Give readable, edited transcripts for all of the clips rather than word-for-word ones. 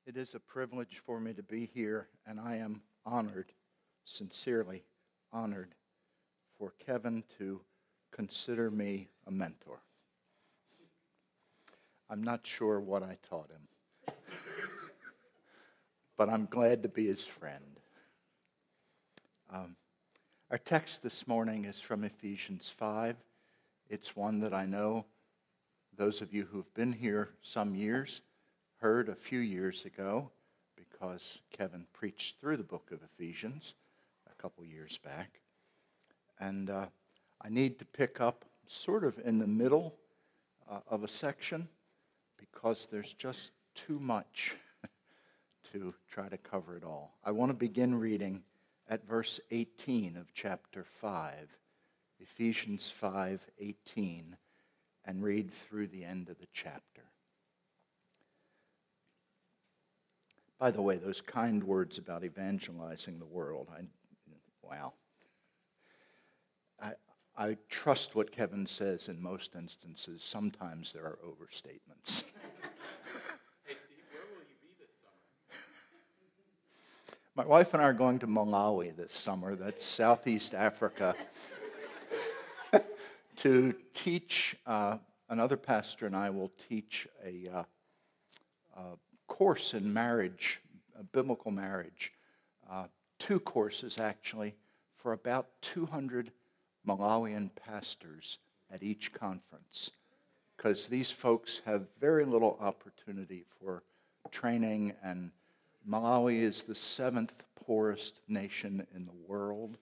It is a privilege for me to be here, and I am honored, sincerely honored, for Kevin to consider me a mentor. I'm not sure what I taught him, but I'm glad to be his friend. Our text this morning is from Ephesians 5. It's one that I know those of you who've been here some years heard a few years ago because Kevin preached through the book of Ephesians a couple years back. And I need to pick up sort of in the middle of a section because there's just too much to try to cover it all. I want to begin reading at verse 18 of chapter 5, Ephesians 5:18, and read through the end of the chapter. By the way, those kind words about evangelizing the world, I trust what Kevin says in most instances. Sometimes there are overstatements. Hey, Steve, where will you be this summer? My wife and I are going to Malawi this summer. That's Southeast Africa. To teach, another pastor and I will teach a course in marriage, biblical marriage. 2 courses, actually, for about 200 Malawian pastors at each conference, because these folks have very little opportunity for training, and Malawi is the 7th poorest nation in the world.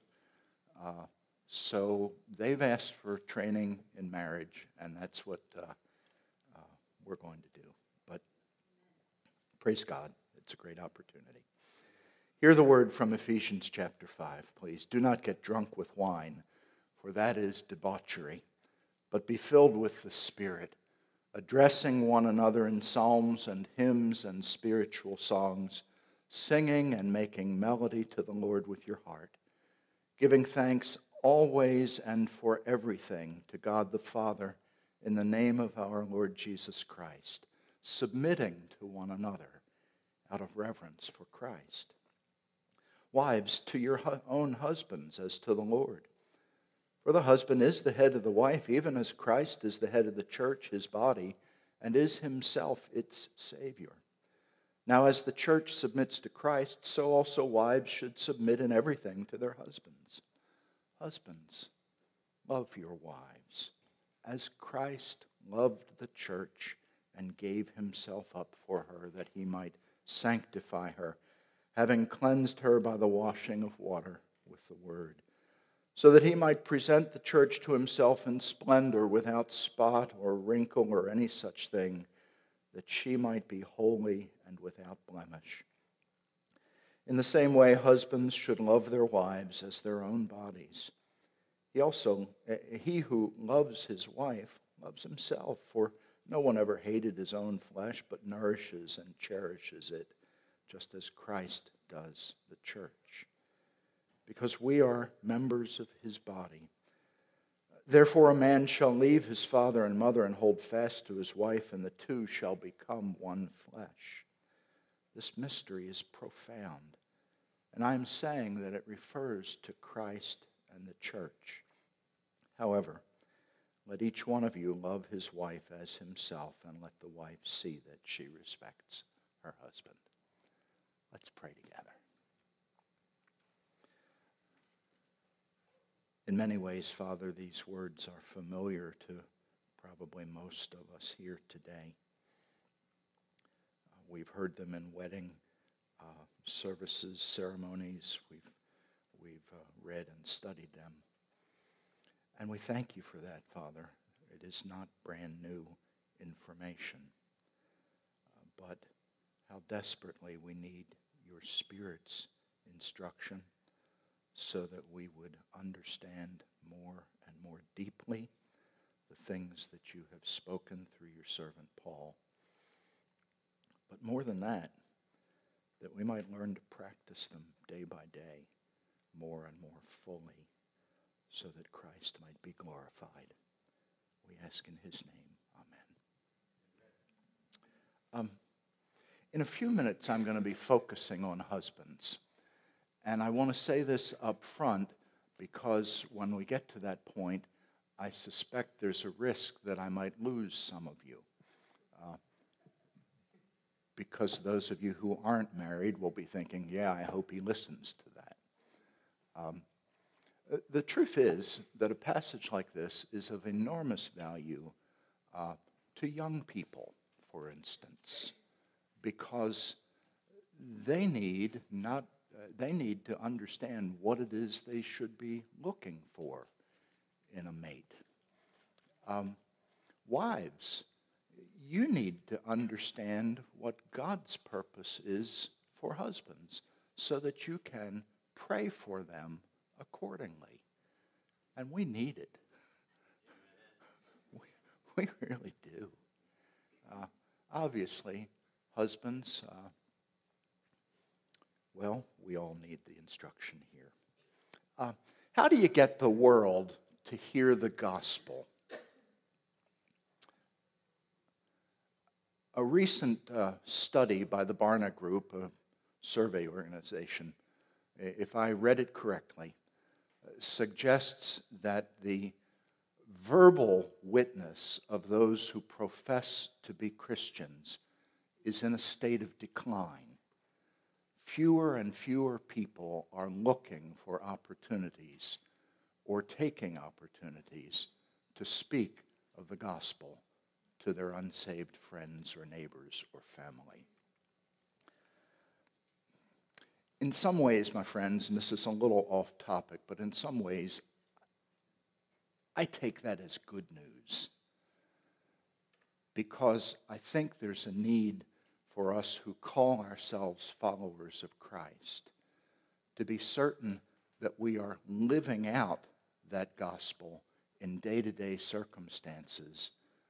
So they've asked for training in marriage, and that's what we're going to do. But praise God, it's a great opportunity. Hear the word from Ephesians chapter 5, please. Do not get drunk with wine, for that is debauchery, but be filled with the Spirit, addressing one another in psalms and hymns and spiritual songs, singing and making melody to the Lord with your heart, giving thanks always and for everything to God the Father in the name of our Lord Jesus Christ, submitting to one another out of reverence for Christ. Wives, to your own husbands as to the Lord. For the husband is the head of the wife, even as Christ is the head of the church, his body, and is himself its Savior. Now as the church submits to Christ, so also wives should submit in everything to their husbands. Husbands, love your wives, as Christ loved the church and gave himself up for her, that he might sanctify her, having cleansed her by the washing of water with the word, so that he might present the church to himself in splendor, without spot or wrinkle or any such thing, that she might be holy and without blemish. In the same way, husbands should love their wives as their own bodies. He who loves his wife loves himself, for no one ever hated his own flesh, but nourishes and cherishes it, just as Christ does the church, because we are members of his body. Therefore a man shall leave his father and mother and hold fast to his wife, and the two shall become one flesh. This mystery is profound, and I am saying that it refers to Christ and the church. However, let each one of you love his wife as himself, and let the wife see that she respects her husband. Let's pray together. In many ways, Father, these words are familiar to probably most of us here today. We've heard them in wedding services, ceremonies. We've read and studied them. And we thank you for that, Father. It is not brand new information, but how desperately we need your Spirit's instruction so that we would understand more and more deeply the things that you have spoken through your servant Paul. But more than that we might learn to practice them day by day, more and more fully, so that Christ might be glorified. We ask in his name. Amen. In a few minutes, I'm going to be focusing on husbands. And I want to say this up front because when we get to that point, I suspect there's a risk that I might lose some of you. Because those of you who aren't married will be thinking, yeah, I hope he listens to that. The truth is that a passage like this is of enormous value to young people, for instance, because they need to understand what it is they should be looking for in a mate. Wives, you need to understand what God's purpose is for husbands so that you can pray for them accordingly. And we need it. We really do. Obviously, husbands, we all need the instruction here. How do you get the world to hear the gospel? A recent study by the Barna Group, a survey organization, if I read it correctly, suggests that the verbal witness of those who profess to be Christians is in a state of decline. Fewer and fewer people are looking for opportunities or taking opportunities to speak of the gospel to their unsaved friends or neighbors or family. In some ways, my friends, and this is a little off topic, but in some ways, I take that as good news because I think there's a need for us who call ourselves followers of Christ to be certain that we are living out that gospel in day-to-day circumstances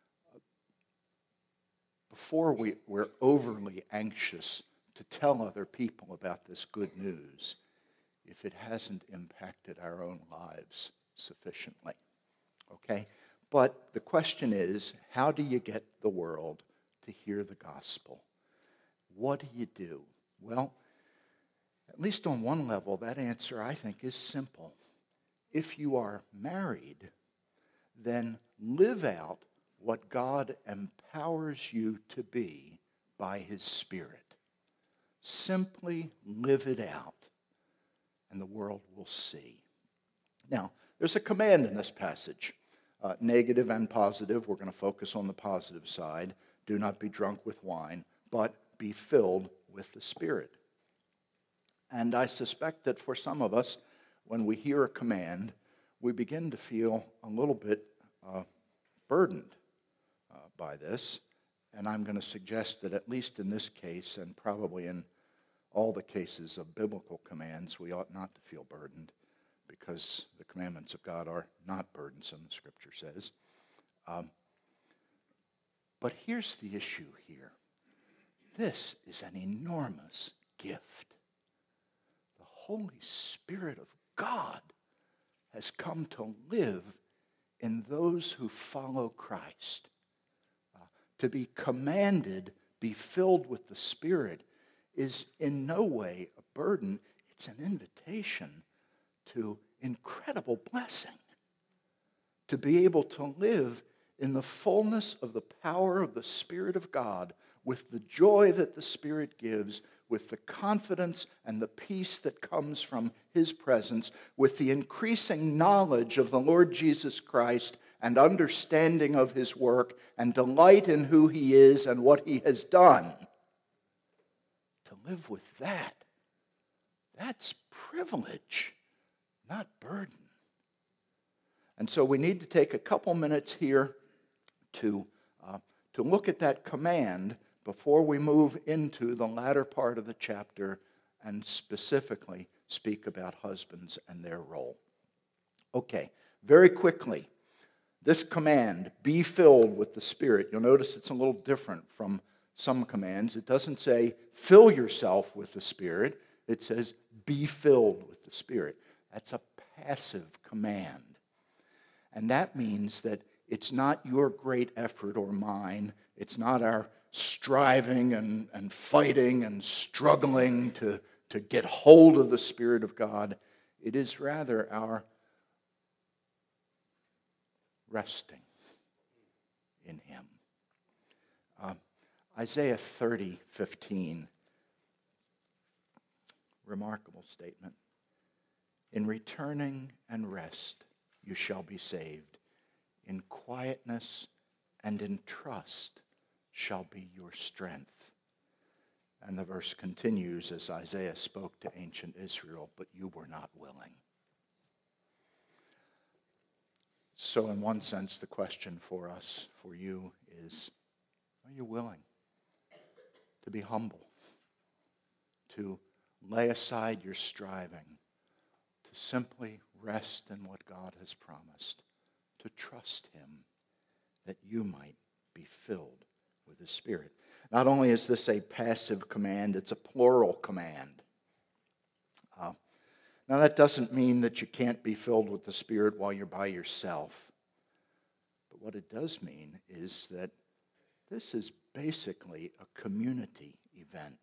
before we're overly anxious to tell other people about this good news if it hasn't impacted our own lives sufficiently. Okay? But the question is, how do you get the world to hear the gospel? What do you do? Well, at least on one level, that answer, I think, is simple. If you are married, then live out what God empowers you to be by His Spirit. Simply live it out, and the world will see. Now, there's a command in this passage, negative and positive. We're going to focus on the positive side. Do not be drunk with wine, but be filled with the Spirit. And I suspect that for some of us, when we hear a command, we begin to feel a little bit burdened by this. And I'm going to suggest that at least in this case, and probably in all the cases of biblical commands, we ought not to feel burdened because the commandments of God are not burdensome, the Scripture says. But here's the issue here. This is an enormous gift. The Holy Spirit of God has come to live in those who follow Christ. To be commanded, be filled with the Spirit, is in no way a burden. It's an invitation to incredible blessing. To be able to live in the fullness of the power of the Spirit of God, with the joy that the Spirit gives, with the confidence and the peace that comes from His presence, with the increasing knowledge of the Lord Jesus Christ and understanding of His work and delight in who He is and what He has done. To live with that, that's privilege, not burden. And so we need to take a couple minutes here to look at that command before we move into the latter part of the chapter and specifically speak about husbands and their role. Okay, very quickly, this command, be filled with the Spirit. You'll notice it's a little different from some commands. It doesn't say fill yourself with the Spirit. It says be filled with the Spirit. That's a passive command. And that means that it's not your great effort or mine. It's not our striving and fighting and struggling to get hold of the Spirit of God. It is rather our resting in Him. Isaiah 30:15, remarkable statement. In returning and rest you shall be saved. In quietness and in trust shall be your strength. And the verse continues as Isaiah spoke to ancient Israel, but you were not willing. So in one sense, the question for us, for you, is, are you willing to be humble, to lay aside your striving, to simply rest in what God has promised, to trust Him that you might be filled with the Spirit? Not only is this a passive command, it's a plural command. Now that doesn't mean that you can't be filled with the Spirit while you're by yourself. But what it does mean is that this is basically a community event.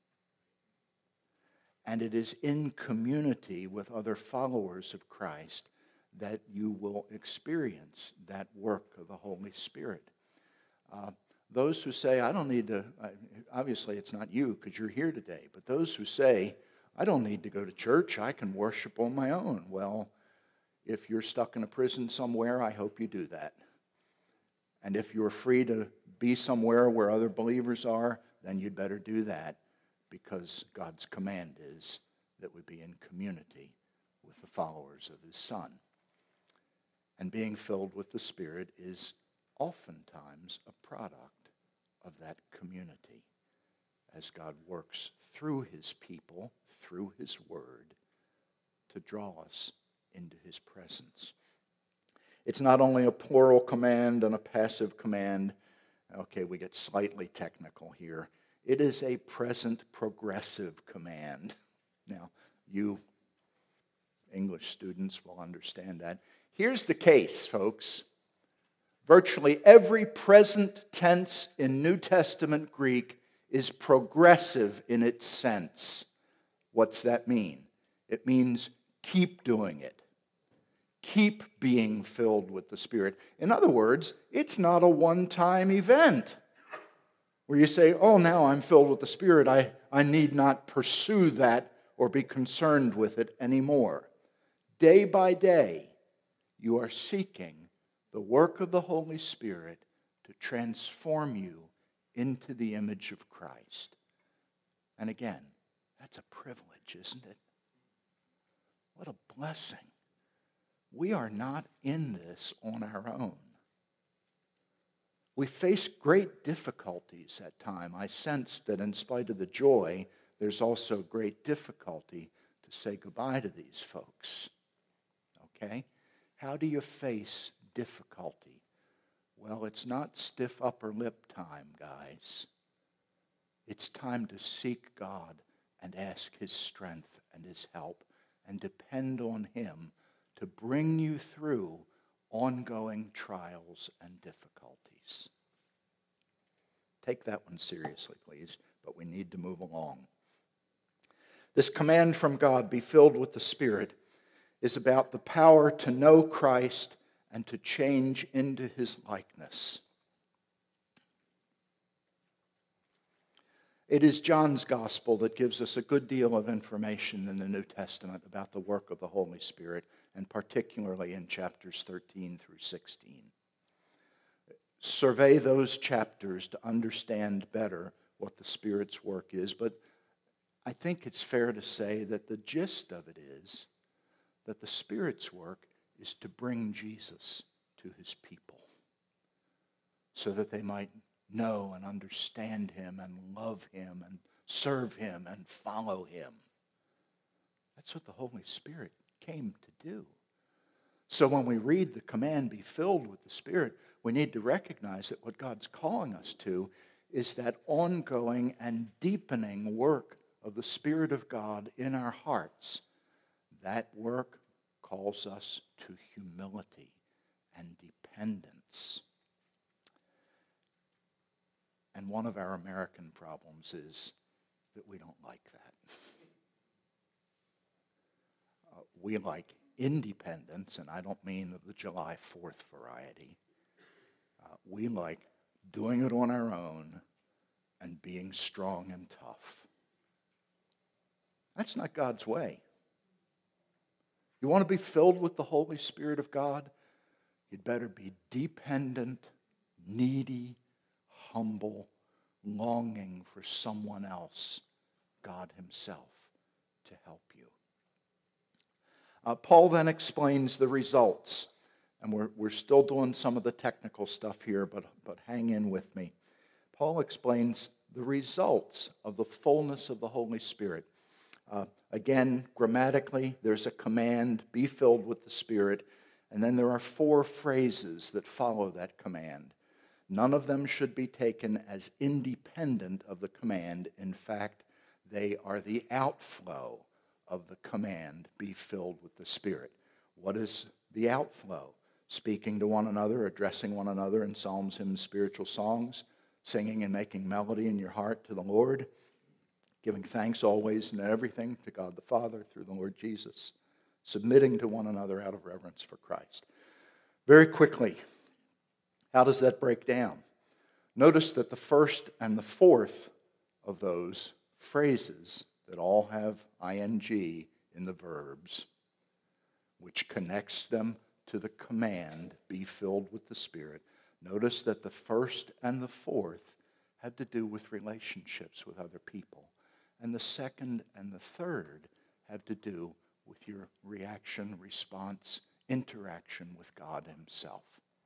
And it is in community with other followers of Christ that you will experience that work of the Holy Spirit. Those who say, I don't need to, obviously it's not you because you're here today, but those who say, I don't need to go to church, I can worship on my own. Well, if you're stuck in a prison somewhere, I hope you do that. And if you're free to be somewhere where other believers are, then you'd better do that, because God's command is that we be in community with the followers of His Son. And being filled with the Spirit is oftentimes a product of that community as God works through His people, through His Word, to draw us into His presence. It's not only a plural command and a passive command. Okay, we get slightly technical here. It is a present progressive command. Now, you English students will understand that. Here's the case, folks. Virtually every present tense in New Testament Greek is progressive in its sense. What's that mean? It means keep doing it. Keep being filled with the Spirit. In other words, it's not a one-time event where you say, oh, now I'm filled with the Spirit. I need not pursue that or be concerned with it anymore. Day by day, you are seeking the work of the Holy Spirit to transform you into the image of Christ. And again, that's a privilege, isn't it? What a blessing. We are not in this on our own. We face great difficulties at times. I sense that in spite of the joy, there's also great difficulty to say goodbye to these folks. Okay? How do you face difficulty? Well, it's not stiff upper lip time, guys. It's time to seek God and ask His strength and His help and depend on Him to bring you through ongoing trials and difficulties. Take that one seriously, please, but we need to move along. This command from God, be filled with the Spirit, is about the power to know Christ and to change into His likeness. It is John's gospel that gives us a good deal of information in the New Testament about the work of the Holy Spirit, and particularly in chapters 13 through 16. Survey those chapters to understand better what the Spirit's work is, but I think it's fair to say that the gist of it is that the Spirit's work is to bring Jesus to His people so that they might know and understand Him and love Him and serve Him and follow Him. That's what the Holy Spirit came to do. So when we read the command, be filled with the Spirit, we need to recognize that what God's calling us to is that ongoing and deepening work of the Spirit of God in our hearts. That work calls us to humility and dependence. And one of our American problems is that we don't like that. We like independence, and I don't mean the July 4th variety. We like doing it on our own and being strong and tough. That's not God's way. You want to be filled with the Holy Spirit of God? You'd better be dependent, needy, humble, longing for someone else, God himself, to help you. Paul then explains the results. And we're still doing some of the technical stuff here, but hang in with me. Paul explains the results of the fullness of the Holy Spirit. Again, grammatically, there's a command, be filled with the Spirit, and then there are 4 phrases that follow that command. None of them should be taken as independent of the command. In fact, they are the outflow of the command, be filled with the Spirit. What is the outflow? Speaking to one another, addressing one another in psalms, hymns, spiritual songs, singing and making melody in your heart to the Lord, giving thanks always and everything to God the Father through the Lord Jesus, submitting to one another out of reverence for Christ. Very quickly, how does that break down? Notice that the first and the fourth of those phrases that all have ing in the verbs, which connects them to the command, be filled with the Spirit. Notice that the first and the fourth had to do with relationships with other people. And the second and the third have to do with your reaction, response, interaction with God himself.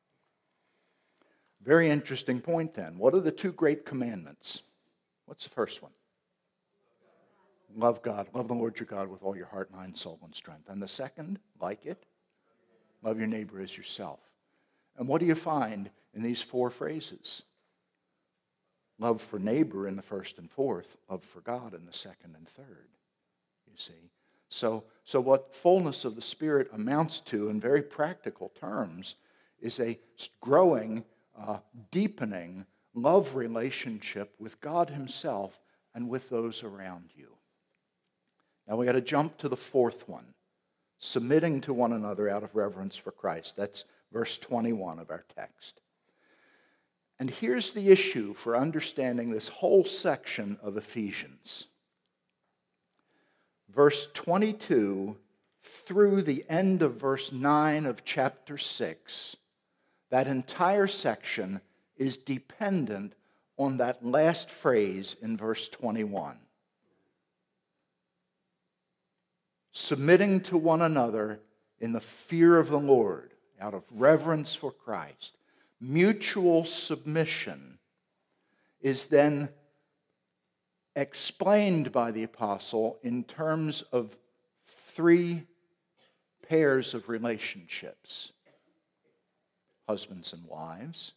Very interesting point then. What are the 2 great commandments? What's the first one? Love God. Love the Lord your God with all your heart, mind, soul, and strength. And the second, like it? Love your neighbor as yourself. And what do you find in these 4 phrases? Love for neighbor in the first and fourth, love for God in the second and third. You see? So what fullness of the Spirit amounts to in very practical terms is a growing, deepening love relationship with God himself and with those around you. Now we got to jump to the 4th one. Submitting to one another out of reverence for Christ. That's verse 21 of our text. And here's the issue for understanding this whole section of Ephesians. Verse 22 through the end of verse 9 of chapter 6, that entire section is dependent on that last phrase in verse 21. Submitting to one another in the fear of the Lord, out of reverence for Christ. Mutual submission is then explained by the apostle in terms of 3 pairs of relationships. Husbands and wives,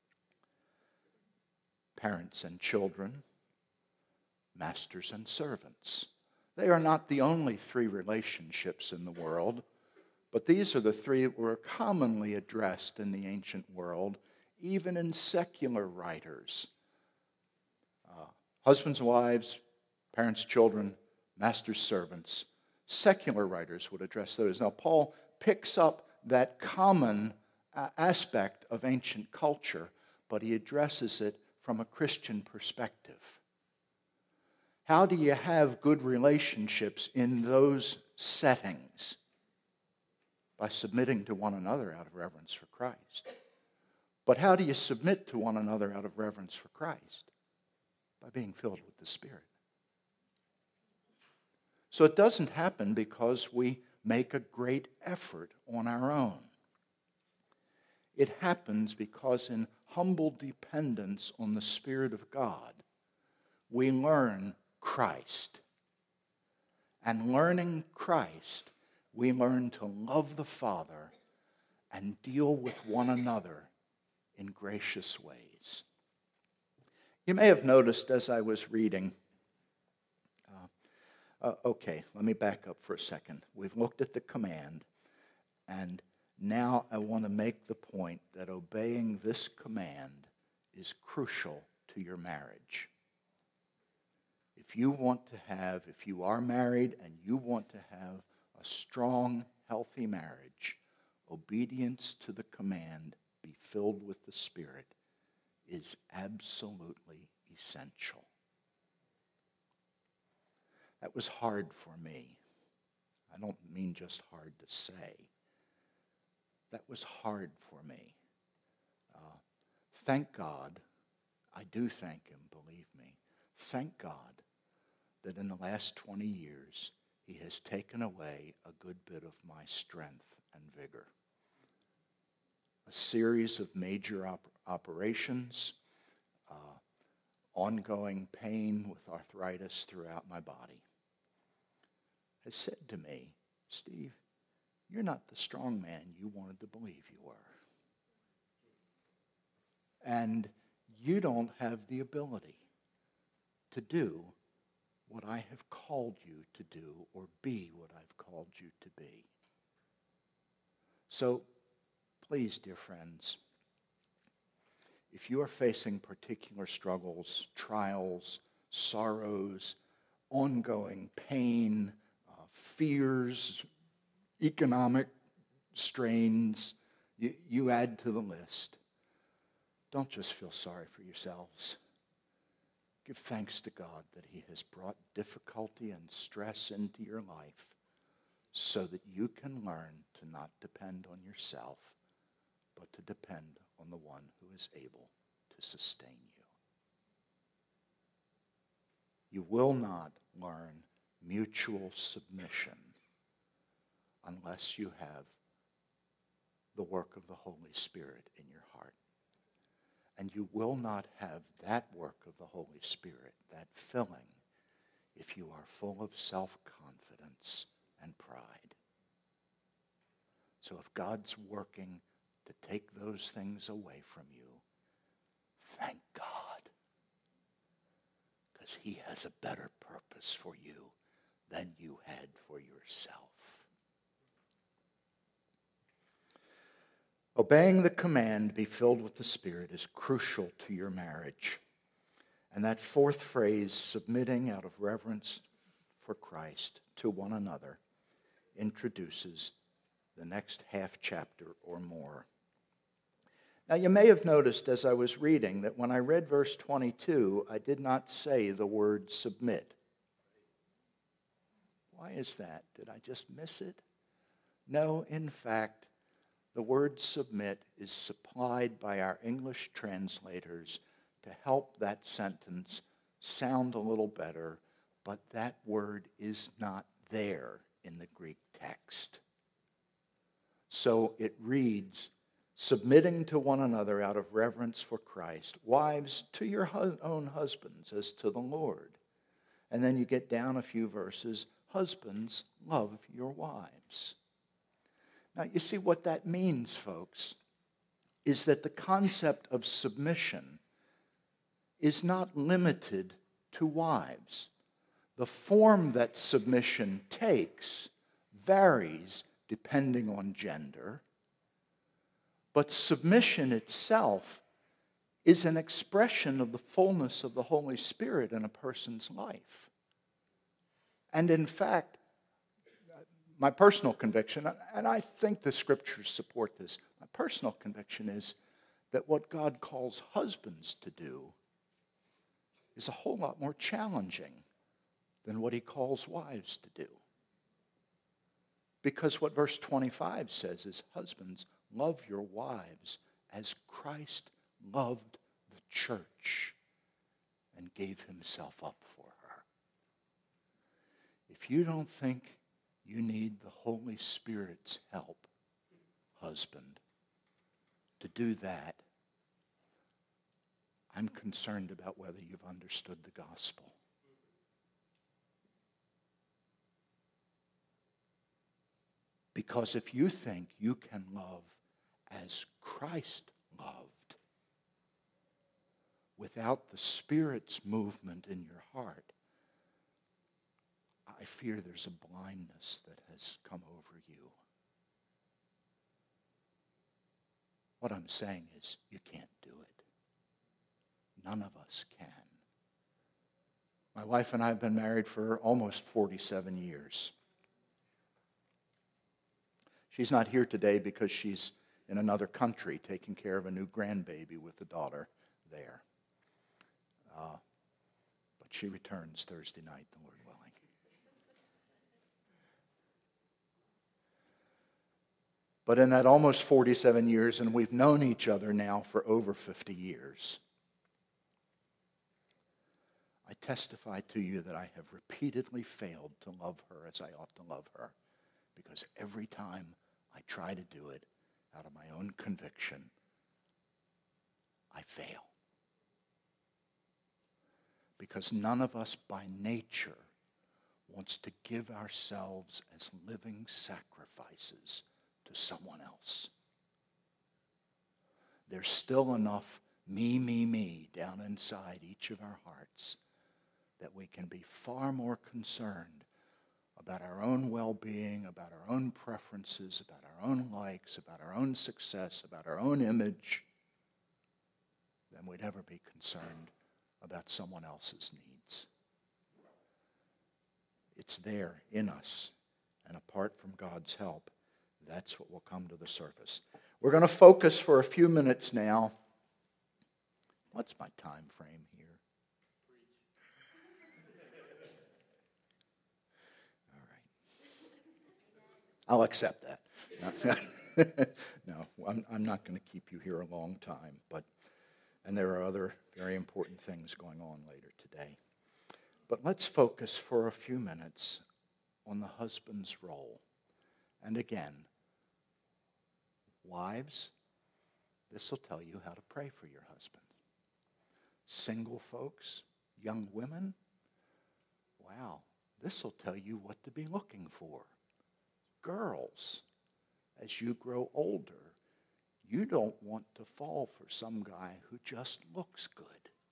parents and children, masters and servants. They are not the only 3 relationships in the world, but these are the 3 that were commonly addressed in the ancient world, even in secular writers. Husbands and wives, parents, children, masters, servants. Secular writers would address those. Now, Paul picks up that common aspect of ancient culture, but he addresses it from a Christian perspective. How do you have good relationships in those settings? By submitting to one another out of reverence for Christ. But how do you submit to one another out of reverence for Christ? By being filled with the Spirit. So it doesn't happen because we make a great effort on our own. It happens because in humble dependence on the Spirit of God, we learn Christ. And learning Christ, we learn to love the Father and deal with one another in gracious ways. You may have noticed as I was reading, let me back up for a second. We've looked at the command, and now I want to make the point that obeying this command is crucial to your marriage. If you are married and you want to have a strong, healthy marriage, obedience to the command, be filled with the Spirit, is absolutely essential. That was hard for me. I don't mean just hard to say. That was hard for me. Thank God, I do thank him, believe me. Thank God that in the last 20 years, he has taken away a good bit of my strength and vigor. A series of major operations, ongoing pain with arthritis throughout my body, has said to me, Steve, you're not the strong man you wanted to believe you were. And you don't have the ability to do what I have called you to do or be what I've called you to be. So, please, dear friends, if you are facing particular struggles, trials, sorrows, ongoing pain, fears, economic strains, you add to the list. Don't just feel sorry for yourselves. Give thanks to God that he has brought difficulty and stress into your life so that you can learn to not depend on yourself, but to depend on the one who is able to sustain you. You will not learn mutual submission unless you have the work of the Holy Spirit in your heart. And you will not have that work of the Holy Spirit, that filling, if you are full of self-confidence and pride. So if God's working to take those things away from you, thank God, because he has a better purpose for you than you had for yourself. Obeying the command, be filled with the Spirit, is crucial to your marriage. And that fourth phrase, submitting out of reverence for Christ to one another, introduces the next half chapter or more. Now, you may have noticed as I was reading that when I read verse 22, I did not say the word submit. Why is that? Did I just miss it? No, in fact, the word submit is supplied by our English translators to help that sentence sound a little better, but that word is not there in the Greek text. So it reads, submitting to one another out of reverence for Christ. Wives, to your own husbands as to the Lord. And then you get down a few verses, husbands, love your wives. Now, you see what that means, folks, is that the concept of submission is not limited to wives. The form that submission takes varies depending on gender, but submission itself is an expression of the fullness of the Holy Spirit in a person's life. And in fact, my personal conviction, and I think the scriptures support this, my personal conviction is that what God calls husbands to do is a whole lot more challenging than what he calls wives to do. Because what verse 25 says is, husbands, love your wives as Christ loved the church and gave himself up for her. If you don't think you need the Holy Spirit's help, husband, to do that, I'm concerned about whether you've understood the gospel. Because if you think you can love as Christ loved, without the Spirit's movement in your heart, I fear there's a blindness that has come over you. What I'm saying is, you can't do it. None of us can. My wife and I have been married for almost 47 years. She's not here today because she's in another country taking care of a new grandbaby with a daughter there. But she returns Thursday night, the Lord willing. But in that almost 47 years, and we've known each other now for over 50 years, I testify to you that I have repeatedly failed to love her as I ought to love her, because every time I try to do it out of my own conviction, I fail. Because none of us by nature wants to give ourselves as living sacrifices to someone else. There's still enough me down inside each of our hearts that we can be far more concerned about our own well-being, about our own preferences, about our own likes, about our own success, about our own image, than we'd ever be concerned about someone else's needs. It's there in us, and apart from God's help, that's what will come to the surface. We're going to focus for a few minutes now. What's my time frame here? All right. I'll accept that. No, I'm not going to keep you here a long time, and there are other very important things going on later today. But let's focus for a few minutes on the husband's role. And again, wives, this will tell you how to pray for your husband. Single folks, young women, wow, this will tell you what to be looking for. Girls, as you grow older, you don't want to fall for some guy who just looks good.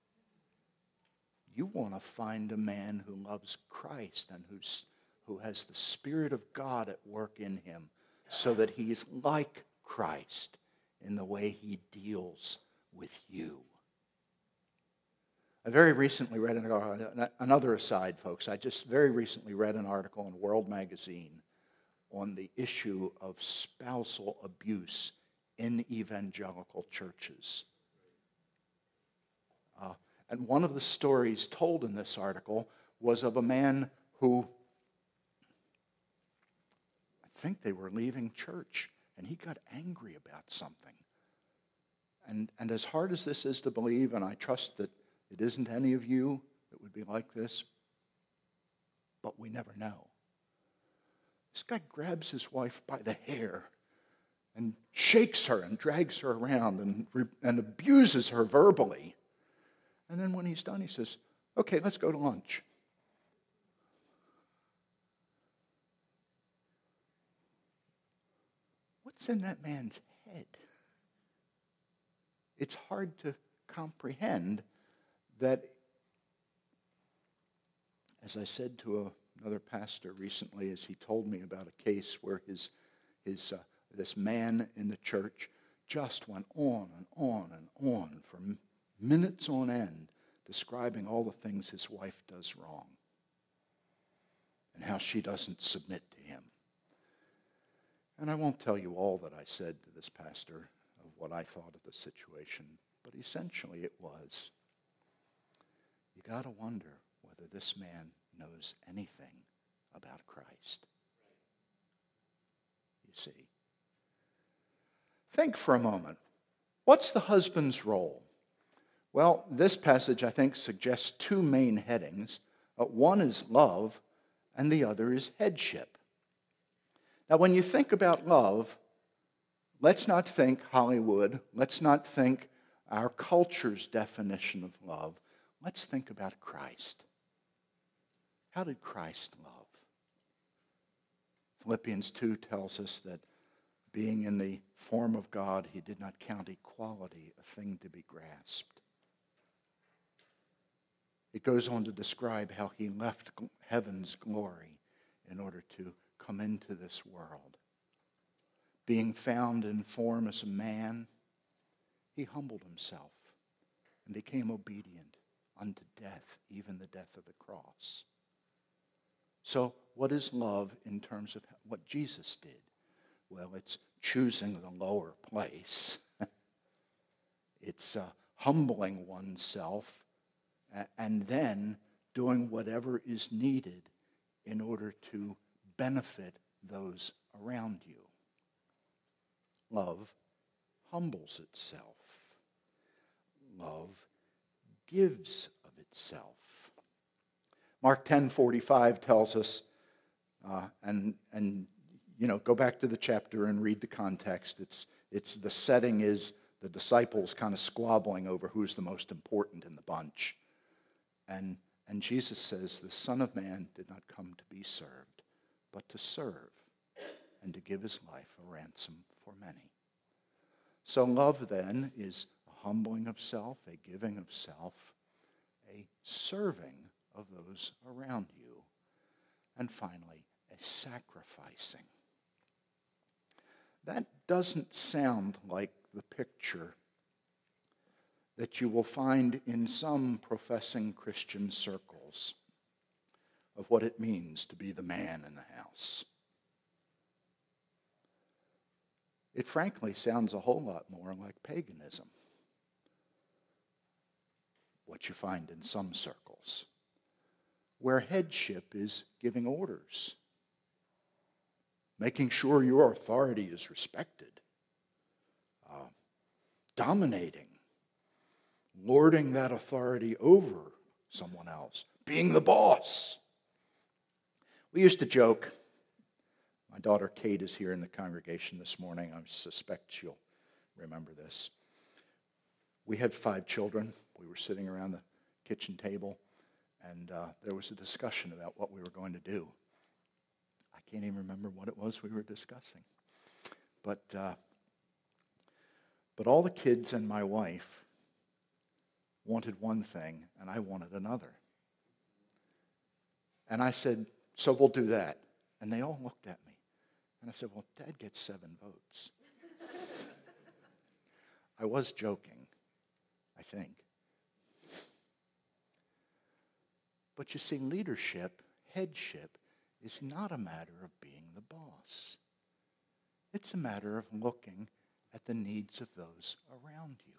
You want to find a man who loves Christ and who has the Spirit of God at work in him so that he's like Christ in the way he deals with you. I very recently read another aside, folks. I just very recently read an article in World Magazine on the issue of spousal abuse in evangelical churches. And one of the stories told in this article was of a man who, I think they were leaving church, and he got angry about something. And as hard as this is to believe, and I trust that it isn't any of you that would be like this, but we never know. This guy grabs his wife by the hair and shakes her and drags her around and abuses her verbally. And then when he's done, he says, "Okay, let's go to lunch." What's in that man's head? It's hard to comprehend that, as I said to another pastor recently, as he told me about a case where this man in the church just went on and on and on for minutes on end, describing all the things his wife does wrong and how she doesn't submit to him. And I won't tell you all that I said to this pastor of what I thought of the situation, but essentially it was, you got to wonder whether this man knows anything about Christ. You see. Think for a moment. What's the husband's role? Well, this passage, I think, suggests two main headings. One is love, and the other is headship. Now, when you think about love, let's not think Hollywood. Let's not think our culture's definition of love. Let's think about Christ. How did Christ love? Philippians 2 tells us that being in the form of God, he did not count equality a thing to be grasped. It goes on to describe how he left heaven's glory in order to come into this world. Being found in form as a man, he humbled himself and became obedient unto death, even the death of the cross. So what is love in terms of what Jesus did? Well, it's choosing the lower place. It's humbling oneself and then doing whatever is needed in order to benefit those around you. Love humbles itself. Love gives of itself. Mark 10:45 tells us, and go back to the chapter and read the context. It's the setting is the disciples kind of squabbling over who's the most important in the bunch. And Jesus says, the Son of Man did not come to be served, but to serve and to give his life a ransom for many. So love then is a humbling of self, a giving of self, a serving of those around you, and finally, a sacrificing. That doesn't sound like the picture that you will find in some professing Christian circles of what it means to be the man in the house. It frankly sounds a whole lot more like paganism, what you find in some circles, where headship is giving orders, making sure your authority is respected, dominating, lording that authority over someone else, being the boss. We used to joke, my daughter Kate is here in the congregation this morning. I suspect she'll remember this. We had 5 children. We were sitting around the kitchen table, and there was a discussion about what we were going to do. I can't even remember what it was we were discussing. But all the kids and my wife wanted one thing, and I wanted another. And I said, so we'll do that. And they all looked at me. And I said, well, Dad gets 7 votes. I was joking, I think. But you see, leadership, headship, is not a matter of being the boss. It's a matter of looking at the needs of those around you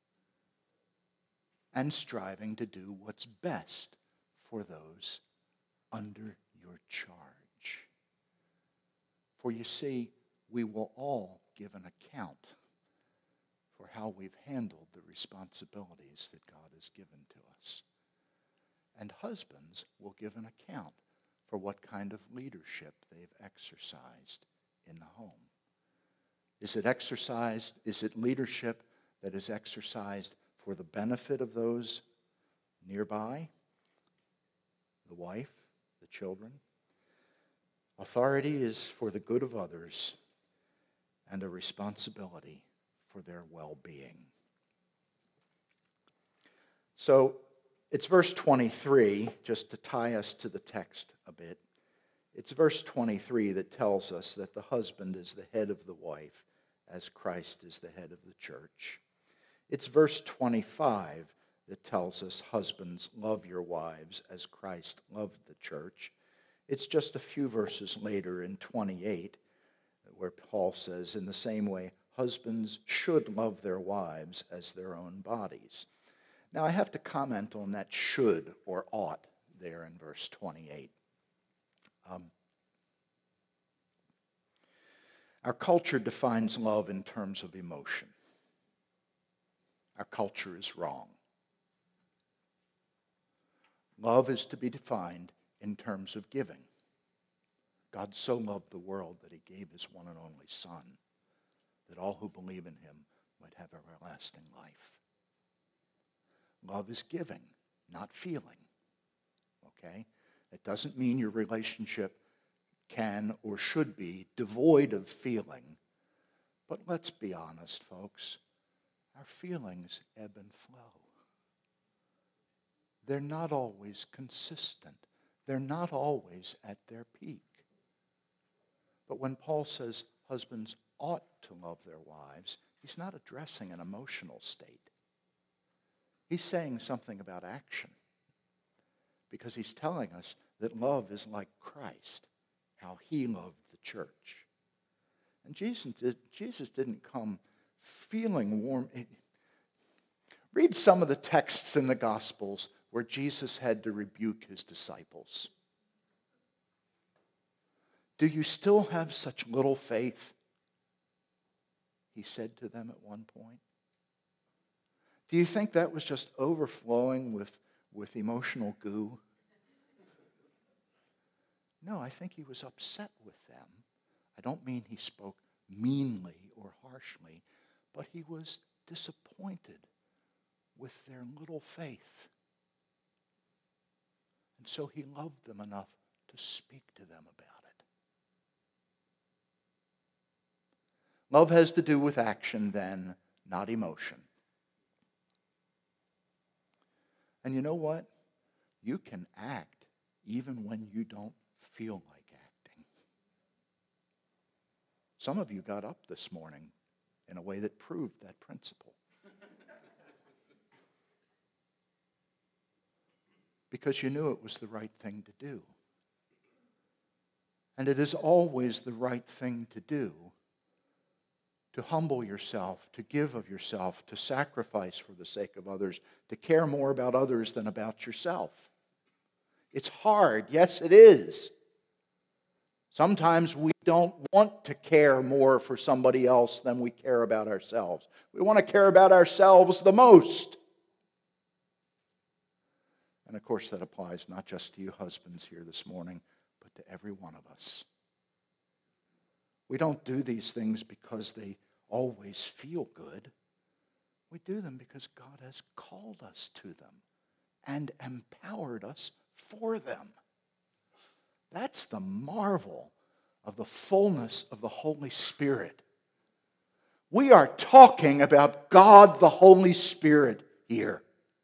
and striving to do what's best for those under your charge. For you see, we will all give an account for how we've handled the responsibilities that God has given to us. And husbands will give an account for what kind of leadership they've exercised in the home. Is it leadership that is exercised for the benefit of those nearby? The wife, the children? Authority is for the good of others and a responsibility for their well-being. So it's verse 23, just to tie us to the text a bit. It's verse 23 that tells us that the husband is the head of the wife as Christ is the head of the church. It's verse 25 that tells us, husbands, love your wives as Christ loved the church. It's just a few verses later in 28 where Paul says, in the same way, husbands should love their wives as their own bodies. Now, I have to comment on that should or ought there in verse 28. Our culture defines love in terms of emotion. Our culture is wrong. Love is to be defined in terms of giving. God so loved the world that he gave his one and only Son, that all who believe in him might have everlasting life. Love is giving, not feeling. Okay? It doesn't mean your relationship can or should be devoid of feeling. But let's be honest, folks. Our feelings ebb and flow. They're not always consistent. They're not always at their peak. But when Paul says husbands ought to love their wives, he's not addressing an emotional state. He's saying something about action. Because he's telling us that love is like Christ, how he loved the church. And Jesus didn't come feeling warm. Read some of the texts in the Gospels where Jesus had to rebuke his disciples. Do you still have such little faith? He said to them at one point. Do you think that was just overflowing with emotional goo? No, I think he was upset with them. I don't mean he spoke meanly or harshly, but he was disappointed with their little faith. And so he loved them enough to speak to them about it. Love has to do with action then, not emotion. And you know what? You can act even when you don't feel like acting. Some of you got up this morning in a way that proved that principle. Because you knew it was the right thing to do. And it is always the right thing to do to humble yourself, to give of yourself, to sacrifice for the sake of others, to care more about others than about yourself. It's hard. Yes, it is. Sometimes we don't want to care more for somebody else than we care about ourselves. We want to care about ourselves the most. And of course that applies not just to you husbands here this morning, but to every one of us. We don't do these things because they always feel good. We do them because God has called us to them and empowered us for them. That's the marvel of the fullness of the Holy Spirit. We are talking about God the Holy Spirit here.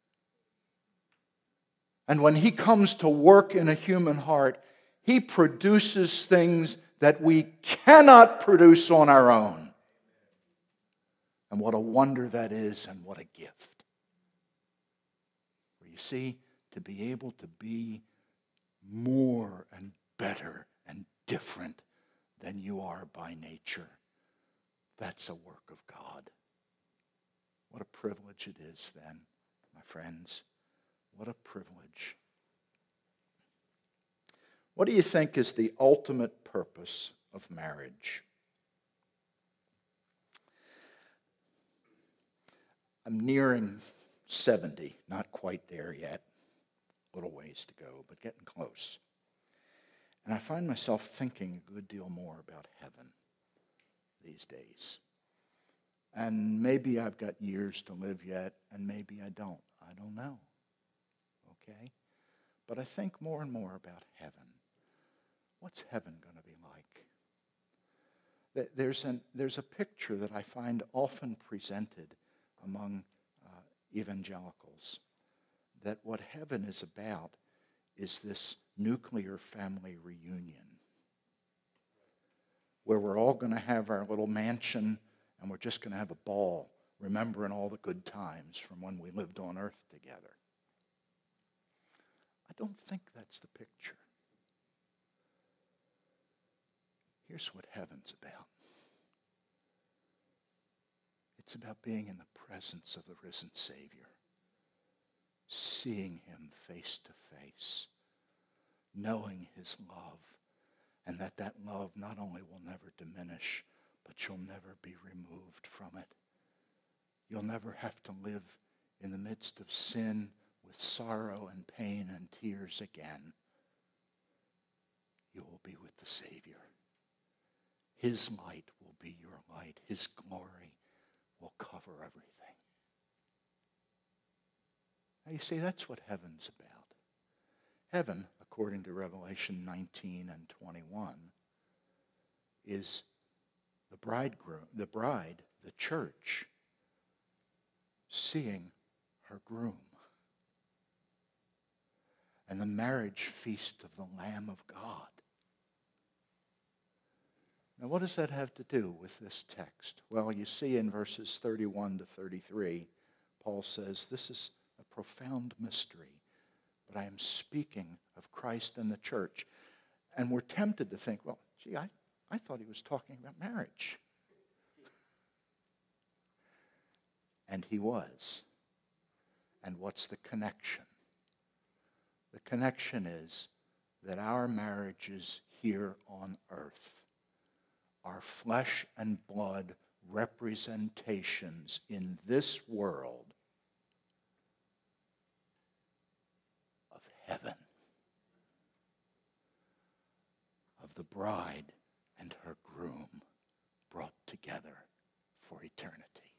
And when he comes to work in a human heart, he produces things that we cannot produce on our own. And what a wonder that is, and what a gift. For you see, to be able to be more and better and different than you are by nature, that's a work of God. What a privilege it is then, my friends. What a privilege. What do you think is the ultimate purpose of marriage? I'm nearing 70, not quite there yet. A little ways to go, but getting close. And I find myself thinking a good deal more about heaven these days. And maybe I've got years to live yet, and maybe I don't. I don't know. Okay? But I think more and more about heaven. What's heaven going to be like? There's a picture that I find often presented among evangelicals, that what heaven is about is this nuclear family reunion, where we're all going to have our little mansion and we're just going to have a ball, remembering all the good times from when we lived on earth together. I don't think that's the picture. Here's what heaven's about. It's about being in the presence of the risen Savior, seeing him face to face, knowing his love, and that love not only will never diminish, but you'll never be removed from it. You'll never have to live in the midst of sin with sorrow and pain and tears again. You will be with the Savior. His light will be your light. His glory will cover everything. Now you see, that's what heaven's about. Heaven, according to Revelation 19 and 21, is the bridegroom, the bride, the church, seeing her groom. And the marriage feast of the Lamb of God. Now, what does that have to do with this text? Well, you see in verses 31 to 33, Paul says this is a profound mystery, but I am speaking of Christ and the church. And we're tempted to think, well, gee, I thought he was talking about marriage. And he was. And what's the connection? The connection is that our marriages here on earth are flesh and blood representations in this world of heaven, of the bride and her groom brought together for eternity.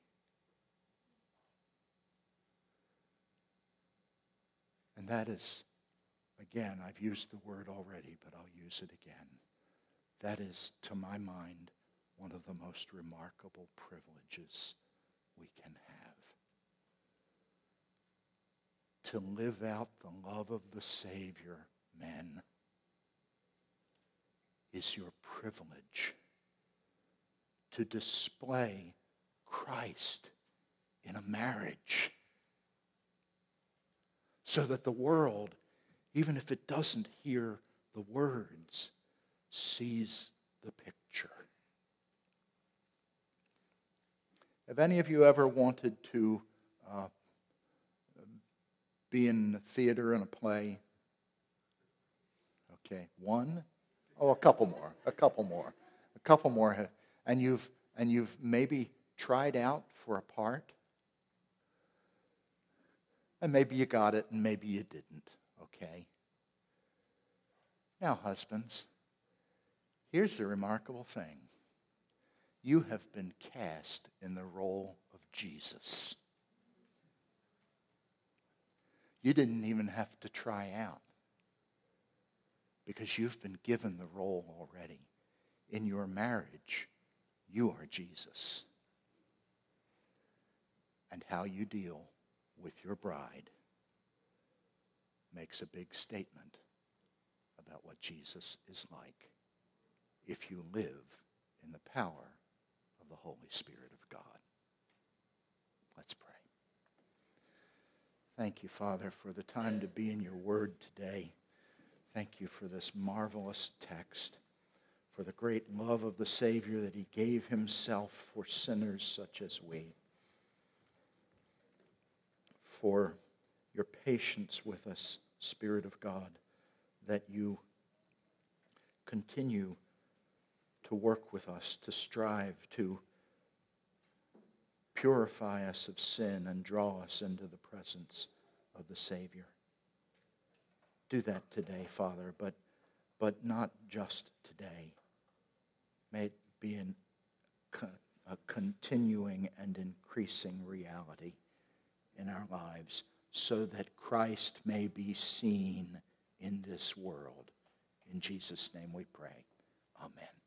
And that is, again, I've used the word already, but I'll use it again. That is, to my mind, one of the most remarkable privileges we can have. To live out the love of the Savior, men, is your privilege. To display Christ in a marriage, so that the world, even if it doesn't hear the words, sees the picture. Have any of you ever wanted to be in the theater in a play? Okay, one? Oh, a couple more. And you've maybe tried out for a part? And maybe you got it and maybe you didn't, okay? Now, husbands, here's the remarkable thing. You have been cast in the role of Jesus. You didn't even have to try out because you've been given the role already. In your marriage, you are Jesus. And how you deal with your bride makes a big statement about what Jesus is like if you live in the power of the Holy Spirit of God. Let's pray. Thank you, Father, for the time to be in your word today. Thank you for this marvelous text, for the great love of the Savior that he gave himself for sinners such as we, for your patience with us, Spirit of God, that you continue to work with us, to strive to purify us of sin and draw us into the presence of the Savior. Do that today, Father, but not just today. May it be a continuing and increasing reality in our lives so that Christ may be seen in this world. In Jesus' name we pray. Amen.